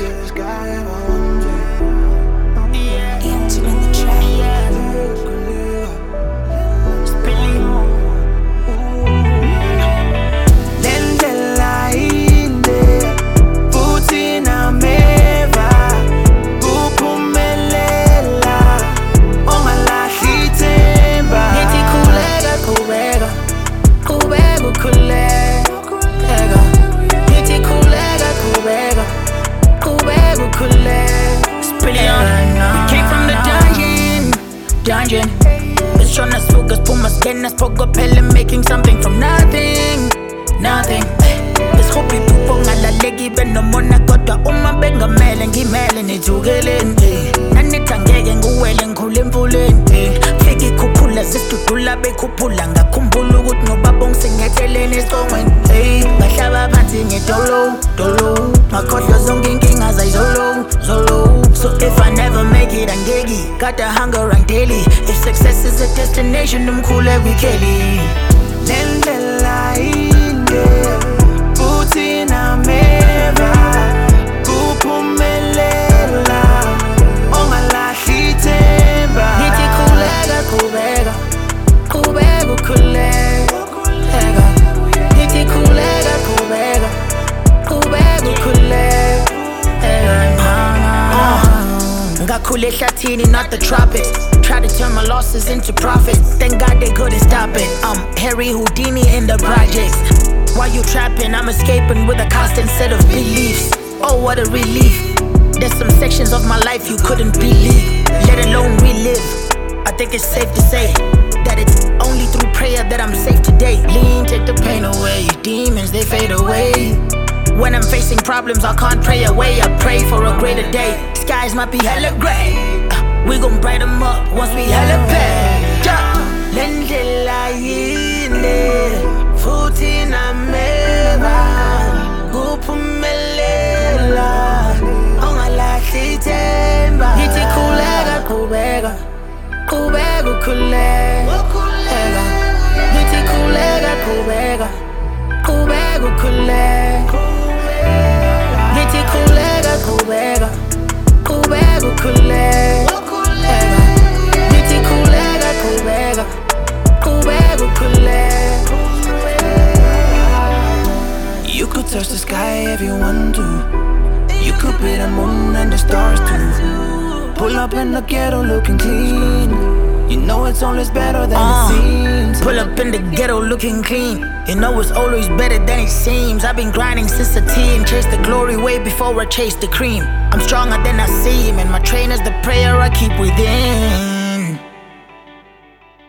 Dungeon. Besonas fugas, pumas, penas, poco pele, making something from nothing. Nothing. Beshopi pupo ngalaleki benomona kodwa uma bengamele ngimele nithukeleni. Nanithangeke nguwele ngikhule emfuleni. Fika ikhuphula zidudula bekhuphula ngakhumbula ukuthi nobaba ongisingetheleni esicongweni. Ngahlaba phansi ngedolo, dolo. Ngakhohlwa zonke inkinga zayizolo, zolo. So if I never make it, angeki. Got the hunger and daily. If success is a destination, mkhule wikeli. Lendlela inde, futhi nameva, kuphumelela, ongalahli ithemba. Ngithi khuleka, qhubeka, qhubeka ukhuleka. Ngithi khuleka, qhubeka, qhubeka ukhuleka. Ngakhule ehlathini, not the tropics. Try to turn my losses into profits. Thank God they couldn't stop it. Harry Houdini in the projects. While you trapping, I'm escaping with a constant set of beliefs. Oh, what a relief. There's some sections of my life you couldn't believe, let alone relive. I think it's safe to say that it's only through prayer that I'm safe today. Lean, take the pain away. Demons, they fade away. When I'm facing problems, I can't pray away. I pray for a greater day. Skies might be hella gray. We gon' bright them up once we hella pay. Lendlela yinde, futhi nameva, kuphumelela, ongalahli ithemba. Ngithi khuleka, qhubeka, qhubeka ukhuleka. Ngithi khuleka, qhubeka, qhubeka ukhuleka. Ngithi khuleka, qhubeka, qhubeka ukhuleka. Ngithi khuleka, qhubeka, qhubeka ukhuleka. You could touch the sky if you want to. You could be the moon and the stars too. Pull up in the ghetto looking clean. You know it's always better than it seems. Pull up in the ghetto looking clean. You know it's always better than it seems. I've been grinding since a teen. Chase the glory way before I chase the cream. I'm stronger than I seem, and my trainer's the prayer I keep within.